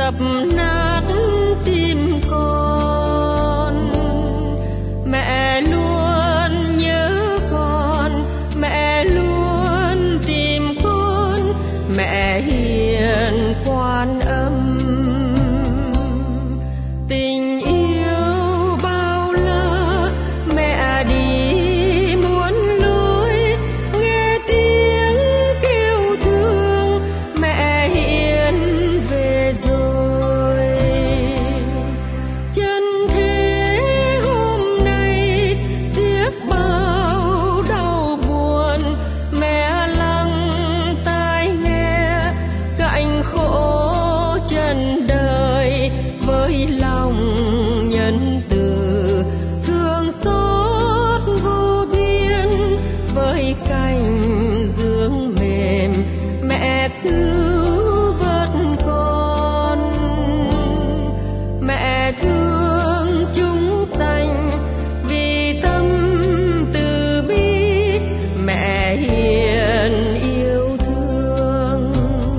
dập nát tim con. Mẹ luôn nhớ con, mẹ luôn tìm con, mẹ hiền Quan Âm. Tình yêu bao la mẹ đi muôn lối, nghe tiếng kêu thương mẹ hiền về rồi. Chân thế hôm nay tiếc bao đau buồn, mẹ lắng tai nghe cạnh khổ trần đời với lòng nhân từ thương xót vô biên. Với cành dương mềm mẹ cứu vớt con, mẹ thương chúng sanh vì tâm từ bi, mẹ hiền yêu thương.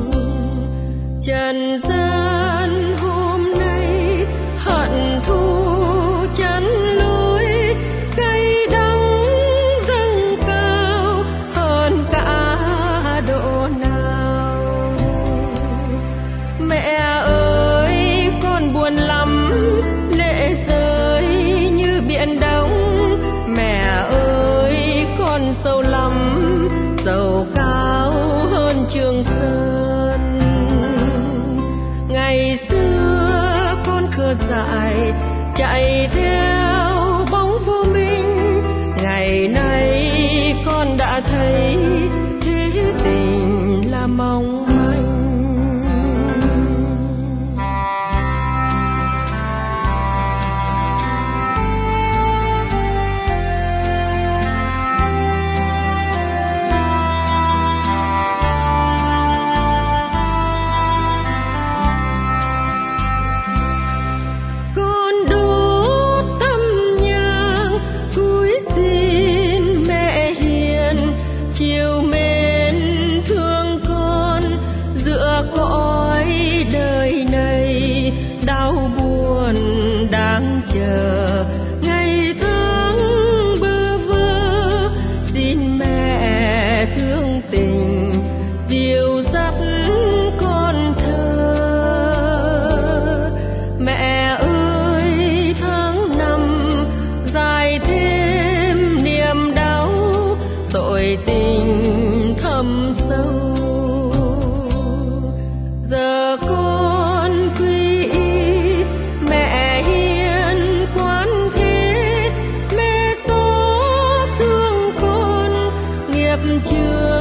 Trần gian hôm nay hận thù chắn lối, cay đắng dâng cao hơn cả độ nào. Mẹ ơi con buồn lắm, lệ rơi như biển đông. Mẹ ơi con sâu lắm, sầu cao hơn Trường Sơn. Ngày xưa con khờ dại chạy theo bóng vô minh, ngày nay con đã thấy thế tình là mong manh. Con đốt tâm nhang cúi xin mẹ hiền, chiều mến thương con giữa cõi đời này. Đau buồn đang chờ ngày tháng bơ vơ, xin mẹ thương tình dìu dắt con thơ. Mẹ ơi tháng năm dài thêm niềm đau, tội tình thâm sâu. Giờ con quy y mẹ hiền Quan Thế, mẹ xót thương con nghiệp chướng